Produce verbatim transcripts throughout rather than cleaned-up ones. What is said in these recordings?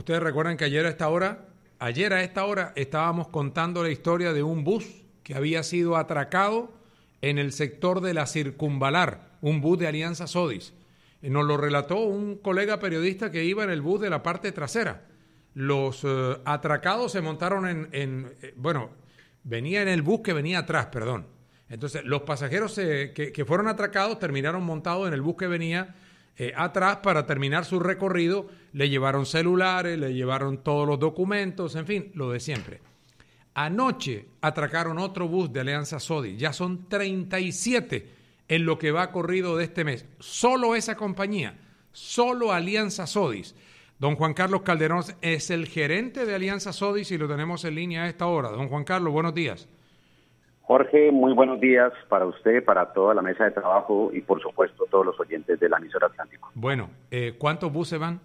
ustedes recuerdan que ayer a esta hora, ayer a esta hora estábamos contando la historia de un bus que había sido atracado en el sector de la Circunvalar, un bus de Alianza Sodis. Nos lo relató un colega periodista que iba en el bus de la parte trasera. Los eh, atracados se montaron en, en eh, bueno, venía en el bus que venía atrás, perdón. Entonces, los pasajeros se, que, que fueron atracados terminaron montados en el bus que venía eh, atrás para terminar su recorrido. Le llevaron celulares, le llevaron todos los documentos, en fin, lo de siempre. Anoche atracaron otro bus de Alianza Sodis. Ya son treinta y siete en lo que va corrido de este mes. Solo esa compañía, solo Alianza Sodis. Don Juan Carlos Calderón es el gerente de Alianza Sodis y lo tenemos en línea a esta hora. Don Juan Carlos, buenos días. Jorge, muy buenos días para usted, para toda la mesa de trabajo y por supuesto todos los oyentes de la emisora Atlántico. Bueno, eh, ¿cuántos buses van?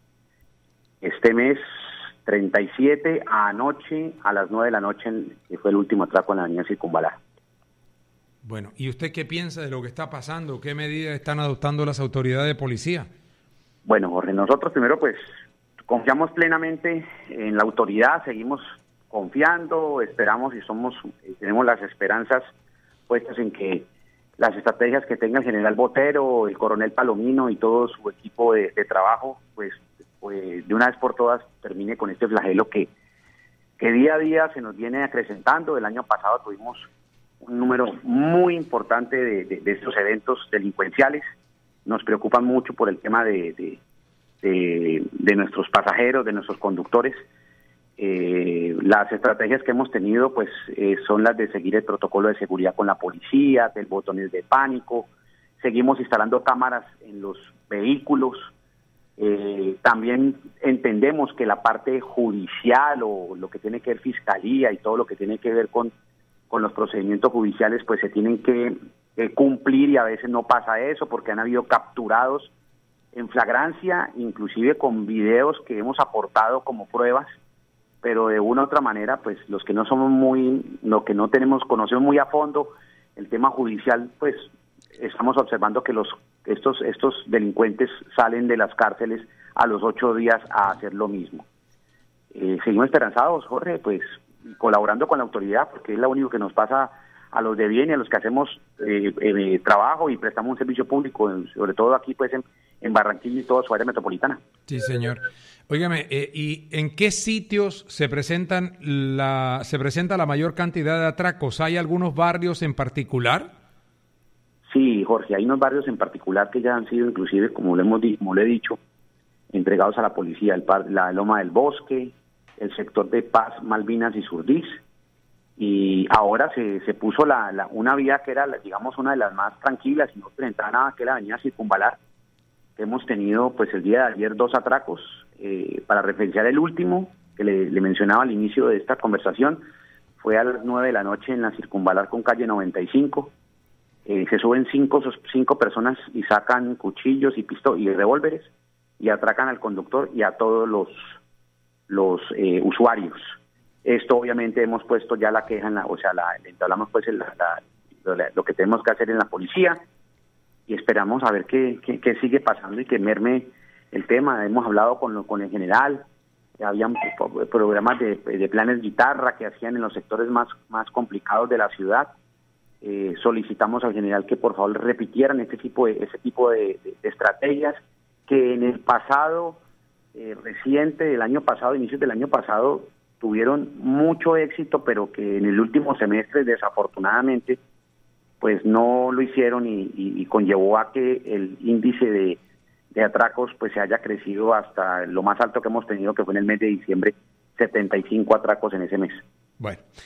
Este mes treinta y siete, anoche a las nueve de la noche, que fue el último atraco en la avenida Circunvalar. Bueno, ¿y usted qué piensa de lo que está pasando? ¿Qué medidas están adoptando las autoridades de policía? Bueno, Jorge, nosotros primero pues confiamos plenamente en la autoridad, seguimos confiando, esperamos y somos tenemos las esperanzas puestas en que las estrategias que tenga el general Botero, el coronel Palomino y todo su equipo de, de trabajo, pues, pues de una vez por todas termine con este flagelo que, que día a día se nos viene acrecentando. El año pasado tuvimos un número muy importante de, de, de estos eventos delincuenciales. Nos preocupan mucho por el tema de, de, de, de nuestros pasajeros, de nuestros conductores. Eh, las estrategias que hemos tenido pues eh, son las de seguir el protocolo de seguridad con la policía, del botones de pánico. Seguimos instalando cámaras en los vehículos. Eh, también entendemos que la parte judicial o lo que tiene que ver fiscalía y todo lo que tiene que ver con, con los procedimientos judiciales pues se tienen que eh, cumplir, y a veces no pasa eso porque han habido capturados en flagrancia, inclusive con videos que hemos aportado como pruebas, pero de una u otra manera pues los que no somos muy, lo que no tenemos, conocemos muy a fondo el tema judicial, pues estamos observando que los estos estos delincuentes salen de las cárceles a los ocho días a hacer lo mismo. Eh, seguimos esperanzados, Jorge, pues colaborando con la autoridad, porque es lo único que nos pasa a los de bien y a los que hacemos eh, eh, trabajo y prestamos un servicio público, sobre todo aquí pues en, en Barranquilla y toda su área metropolitana. Sí, señor. Óigame, eh, ¿y en qué sitios se presentan la se presenta la mayor cantidad de atracos? ¿Hay algunos barrios en particular? Sí, Jorge, hay unos barrios en particular que ya han sido inclusive, como le hemos como le he dicho, entregados a la policía, el par, la Loma del Bosque, el sector de Paz, Malvinas y Surdís, y ahora se, se puso la, la una vía que era, digamos, una de las más tranquilas y no presentaba nada, que es la avenida Circunvalar, que hemos tenido pues el día de ayer dos atracos. Eh, para referenciar el último, que le, le mencionaba al inicio de esta conversación, fue a las nueve de la noche en la Circunvalar con calle noventa y cinco. Eh, se suben cinco, cinco personas y sacan cuchillos y pistolas y revólveres y atracan al conductor y a todos los los eh, usuarios. Esto obviamente hemos puesto ya la queja en la, o sea, la, hablamos pues en la, la, la, lo que tenemos que hacer en la policía y esperamos a ver qué, qué, qué sigue pasando y que merme el tema. Hemos hablado con, con el general, habían programas de, de planes guitarra que hacían en los sectores más, más complicados de la ciudad. Eh, solicitamos al general que por favor repitieran este tipo de, ese tipo de, de, de estrategias que en el pasado eh, reciente, del año pasado, inicios del año pasado, tuvieron mucho éxito, pero que en el último semestre desafortunadamente pues no lo hicieron y, y, y conllevó a que el índice de, de atracos pues se haya crecido hasta lo más alto que hemos tenido, que fue en el mes de diciembre, setenta y cinco atracos en ese mes. Bueno,